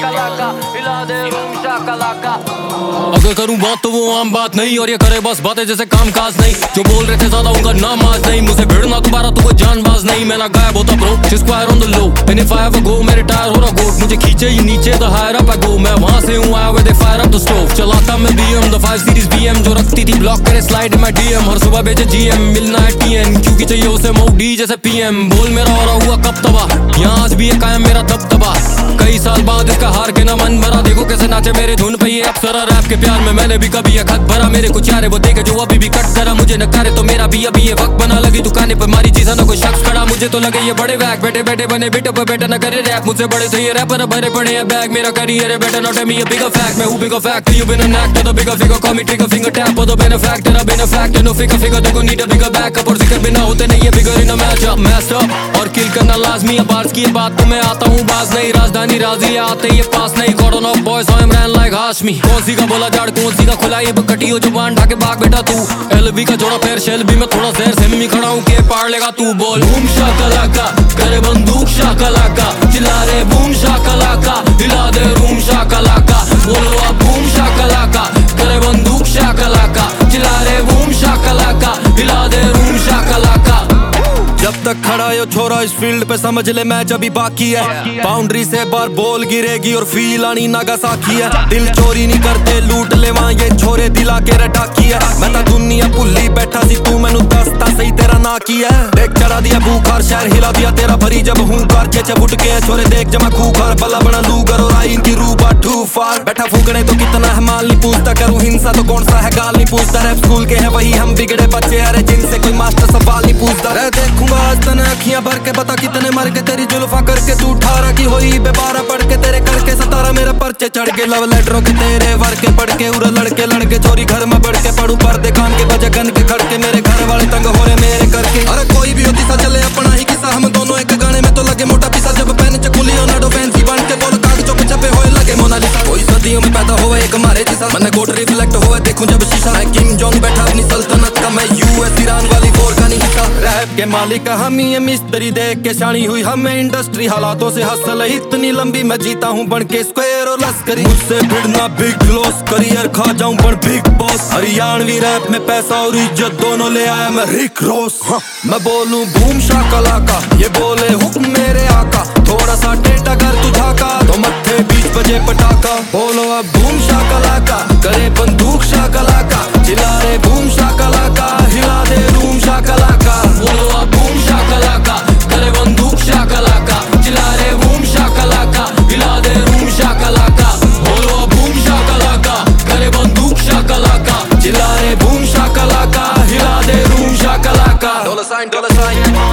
शाकालाका, हिला दे रूम शाकालाका। अगर करूं बात तो वो आम बात नहीं, और ये करे बस बातें जैसे काम काज नहीं। जो बोल रहे थे ज्यादा उनका नाम आज नहीं, मुझे भिड़ना दोबारा तो कोई जानबाज नहीं। मैं ना गायब होता bro, square on the low, and if I have a go मैं रिटायर हो रहा गोट। मुझे खींचे ही नीचे the higher up I go, मैं वहां से हूं आया with fire up the stove. चलाता मैं BM द 5 सीरीज BM, जो रखती थी ब्लॉक करे स्लाइड इन माय DM। हर सुबह बेचे GM, मिलना है TN, क्योंकि चाहिए उसे मोडी जैसे PM। बोल मेरा हो रहा हुआ कब तबाह, यहाँ आज भी है कायम मेरा दबदबा। कई साल बाद इसका हार के ना मन भरा, देखो कैसे नाचे मेरे धुन पे ये अप्सरा। रैप के प्यार में मैंने भी कभी ये खत भरा, मेरे कुछ यारे वो देखे जो अभी भी कट करा। मुझे न करे तो मेरा भी अभी ये वक्त बना, लगी दुकाने पर मारी चीज़ा ना कोई शख्स खड़ा। मुझे तो लगे ये बड़े वैक, बैठे बैठे बने बिटो पे बैठे न करे रैप। मुझसे बड़े थे ये रैपर, भरे पड़े हैं बैग। मेरा करियर है better not me a bigger fact. मैं हूँ bigger fact, you bin an actor the bigger figure, call me trigger finger tap और द बेनिफैक्टर। अब in fact no figure figure, देखो नीड अ बिगर बैकअप, और जिक्र बिना होते नहीं ये bigger in a match up. Messed up और किल करना लाजमी है, बार्स की बात तो मैं आता हूँ बाज नहीं। राजधानी राजी आते ये पास नहीं, garden of boys I am ran like Hashmi. कौन सी का बोला जाड़, कौन सी का खुला ये बकटी हो जुबान ढाके भाग बेटा तू। LV का जोड़ा पैर शेल भी मैं थोड़ा जहर से मी खड़ा हूँ के पार लेगा तू। बोल बूम शाकालाका, करे बंदूक शाकालाका, चिल्ला रे बूम शाकालाका, हिला दे रूम शाकालाका। बोलो अब बूम शाकालाका, करे बंदूक शाकालाका, चिल्ला रे बूम शाकालाका, हिला दे रूम शाकालाका। जब तक खड़ा यो छोरा इस फील्ड पे समझ ले मैच अभी बाकी है। बाउंड्री से बार बॉल गिरेगी और फील आनी नागासाकी है। दिल चोरी नहीं करते लूट ले वहाँ ये छोरे दिला के रटाकी है। मैं तो दुनिया भुल्ली बैठा सी, तू मैनू दसता सही तेरा ना की है। देख चढ़ा दिया बुखार, शहर हिला दिया तेरा भरी जब हूँ कार। चेचे बुट के छोरे देख जमा खूखार, भला बना लूगर और आई इनकी रूबा टू फार। बैठा फूकने तो कितना है माल नहीं पूछता, करूँ हिंसा तो कौन सा है गाल नहीं पूछता। रैप स्कूल के है वही हम बिगड़े बच्चे, अरे जिनसे कोई मास्टर सवाल नहीं पूछता। देखूंगा आज तने अखियां भर के, पता कितने मर के तेरी जुल्फा करके। तू 18 की होई बेबारा पढ़ के, तेरे करके 17 मेरे पर्चे चढ़ के। लव लेटरों के तेरे वर के पढ़ के, उरे लड़के लड़के चोरी घर में बढ़ के। पढ़ू पर्दे कान के बजे गन के खड़के, मेरे घर वाले तंग हो रहे मेरे करके। अरे कोई भी होती सा चले अपना ही किस्सा, हम दोनों एक गाने में तो लगे मोटा पिसा। जब पेन चकुली लियोनार्डो फैंसी बन के बोल कागजों पे छपे हुए लगे मोनालिसा। कोई सदियों में पैदा हुआ एक हमारे जिसा, मन गोट रिफ्लेक्ट हुआ देखूं जब शीशा। मैं किंग जोंग बैठा अपनी सल्तनत का, मैं US ईरान वाली वॉर का नहीं हिस्सा। रैप के मालिक हम ही मिस्त्री, देख के शानी हुई हमें इंडस्ट्री। हालातों से हसल इतनी लंबी, मैं जीता हूँ बन के स्क्वायर और लश्करी। मुझसे भिड़ना बिग लॉस, करियर खा जाऊं पर बिग बॉस। हरियाणवी रैप में पैसा और इज्जत दोनों ले आया मैं रिक रॉस। मैं बोलूं बूम शाकालाका, ये बोले हुक्म मेरे आका। थोड़ा सा टेटा कर तू झाका, तो मत्थे बीच बजे पटाखा। बोलो अब बूम शाकालाका, करे बंदूक शाकालाका, चिल्ला रे बूम शाकालाका, हिला दे रूम शाकालाका। बोलो अब बूम शाकालाका, करे बंदूक शाकालाका, चिल्ला रे बूम शाकालाका, हिला दे रूम शाकालाका। बोलो अब बूम शाकालाका, करे बंदूक शाकालाका, चिल्ला रे बूम शाकालाका, हिला दे रूम शाकालाका। $,